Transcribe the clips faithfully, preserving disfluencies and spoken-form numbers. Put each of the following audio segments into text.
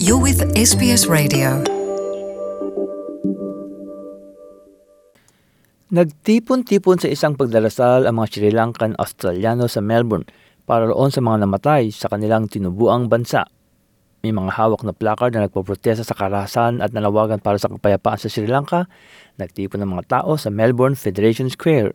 You're with S B S Radio. Nagtipon-tipon sa isang pagdarasal ang mga Sri Lankan Australiano sa Melbourne para roon sa mga namatay sa kanilang tinubuang bansa. May mga hawak na placard na nagpoprotesta sa karahasan at nanawagan para sa kapayapaan sa Sri Lanka. Nagtipon ng mga tao sa Melbourne Federation Square.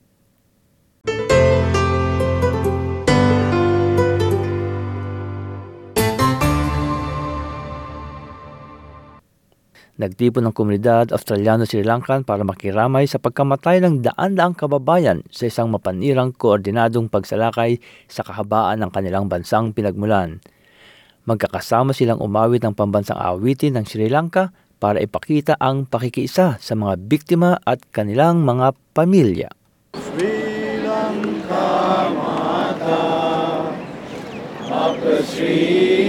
Nagtipon ng komunidad Australiano-Sri Lankan para makiramay sa pagkamatay ng daan-daang kababayan sa isang mapanirang koordinadong pagsalakay sa kahabaan ng kanilang bansang pinagmulan. Magkakasama silang umawit ng pambansang awitin ng Sri Lanka para ipakita ang pakikiisa sa mga biktima at kanilang mga pamilya. Sri Lanka Mata, Mata Sri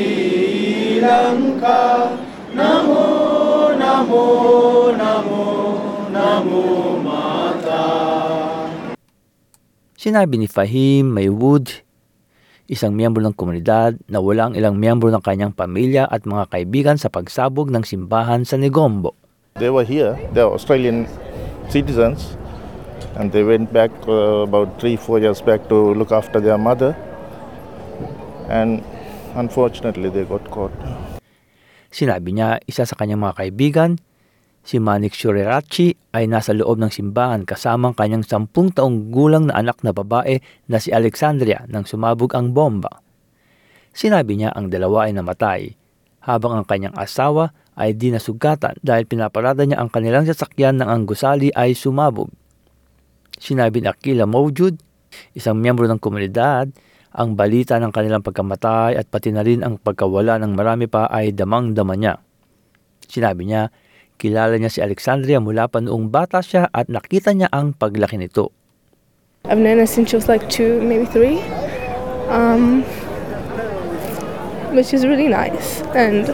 Lanka, Namo Namo, Namo, Namo Mata. Sinabi ni Fahim Maywood, isang miyembro ng komunidad, na walang ilang miyembro ng kanyang pamilya at mga kaibigan sa pagsabog ng simbahan sa Negombo. They were here, they were Australian citizens, and they went back uh, about three, four years back to look after their mother, and unfortunately they got caught. Sinabi niya, isa sa kanyang mga kaibigan, si Manik Shurirachi, ay nasa loob ng simbahan kasamang kanyang sampung taong gulang na anak na babae na si Alexandria nang sumabog ang bomba. Sinabi niya ang dalawa ay namatay, habang ang kanyang asawa ay di nasugatan dahil pinaparada niya ang kanilang sasakyan nang ang gusali ay sumabog. Sinabi ni Akila Mawjud, isang miyembro ng komunidad, ang balita ng kanilang pagkamatay at pati na rin ang pagkawala ng marami pa ay damang-dama niya. Sinabi niya, kilala niya si Alexandria mula pa noong bata siya at nakita niya ang paglaki nito. I've known her since she was like two, maybe three. Um, but she's really nice. And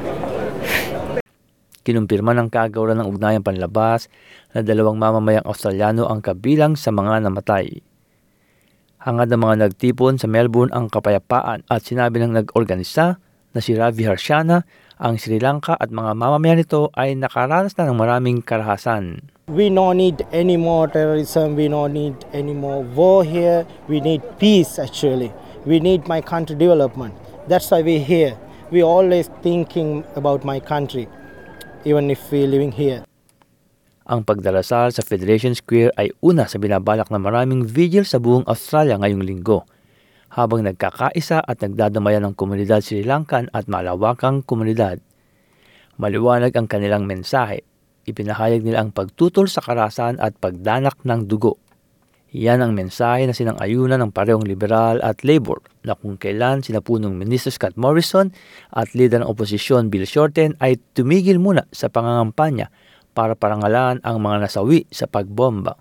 kinumpirma ng kagawaran ng ugnayang panlabas na dalawang mamamayang Australiano ang kabilang sa mga namatay. Hangad ng mga nagtipon sa Melbourne ang kapayapaan at sinabi ng nag-organisa na si Ravi Harshana, ang Sri Lanka at mga mamamayan nito ay nakaranas na ng maraming karahasan. We don't need any more terrorism, we don't need any more war here, we need peace actually. We need my country development. That's why we're here. We're always thinking about my country, even if we're living here. Ang pagdarasal sa Federation Square ay una sa binabalak na maraming vigil sa buong Australia ngayong linggo, habang nagkakaisa at nagdadamayan ng komunidad Sri Lankan at malawakang komunidad. Maliwanag ang kanilang mensahe. Ipinahayag nila ang pagtutol sa karahasan at pagdanak ng dugo. Yan ang mensahe na sinang-ayunan ng parehong liberal at labor na kung kailan sina punong Minister Scott Morrison at leader ng oposisyon Bill Shorten ay tumigil muna sa pangangampanya para parangalan ang mga nasawi sa pagbomba.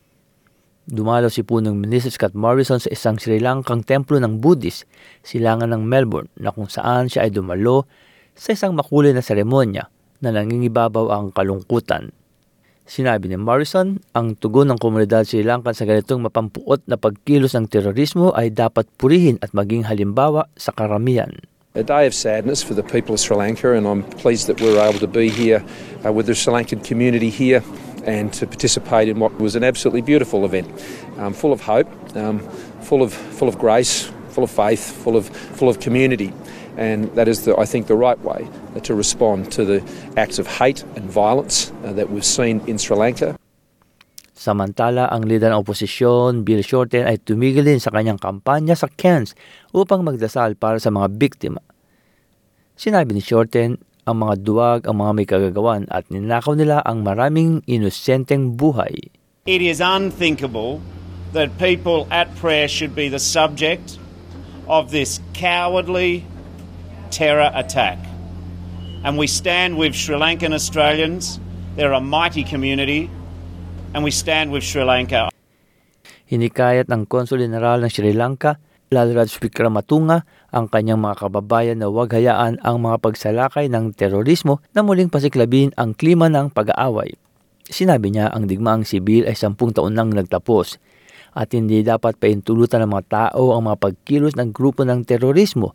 Dumalaw si punong Minister Scott Morrison sa isang Sri Lankang templo ng Buddhist, silangan ng Melbourne, na kung saan siya ay dumalo sa isang makulay na seremonya na nangingibabaw ang kalungkutan. Sinabi ni Morrison, ang tugon ng komunidad Sri Lankan sa ganitong mapampuot na pagkilos ng terorismo ay dapat purihin at maging halimbawa sa karamihan. A day of sadness for the people of Sri Lanka, and I'm pleased that we were able to be here uh, with the Sri Lankan community here and to participate in what was an absolutely beautiful event, um, full of hope, um, full of full of grace, full of faith, full of full of community, and that is, the, I think, the right way to respond to the acts of hate and violence uh, that we've seen in Sri Lanka. Samantala, ang lider ng oposisyon, Bill Shorten, ay tumigil din sa kanyang kampanya sa Cairns upang magdasal para sa mga biktima. Sinabi ni Shorten, ang mga duwag ang mga may kagagawan at ninakaw nila ang maraming inosenteng buhay. It is unthinkable that people at prayer should be the subject of this cowardly terror attack. And we stand with Sri Lankan Australians. They're a mighty community. And we stand with Sri Lanka. Hinikayat ng Konsul General ng Sri Lanka, Lalraj Wickrematunge, ang kanyang mga kababayan na huwag hayaan ang mga pagsalakay ng terorismo na muling pasiklabin ang klima ng pag-aaway. Sinabi niya ang digmaang sibil ay sampung taon nang nagtapos at hindi dapat paintulutan ng mga tao ang mga pagkilos ng grupo ng terorismo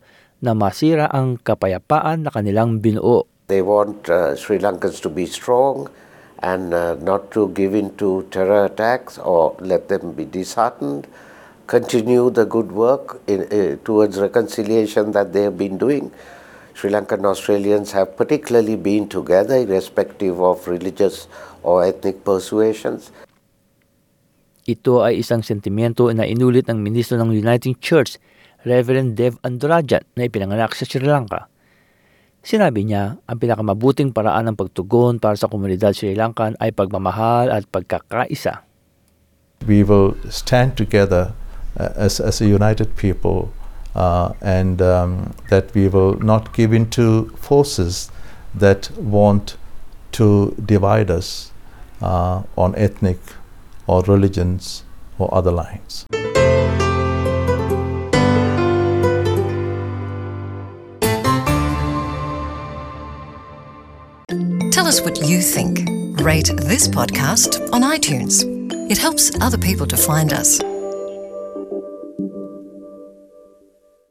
na masira ang kapayapaan na kanilang binuo. They want uh, Sri Lankans to be strong and uh, not to give in to terror attacks or let them be disheartened. Continue the good work in, uh, towards reconciliation that they have been doing. Sri Lankan Australians have particularly been together irrespective of religious or ethnic persuasions. Ito ay isang sentimento na inulit ng ministro ng Uniting Church, Reverend Dev Andurajan, na ipinanganak sa Sri Lanka. Sinabi niya, ang pinakamabuting paraan ng pagtugon para sa komunidad Sri Lankan ay pagmamahal at pagkakaisa. We will stand together uh, as, as a united people uh, and um, that we will not give in to forces that want to divide us uh, on ethnic or religions or other lines. Tell us what you think. Rate this podcast on iTunes. It helps other people to find us.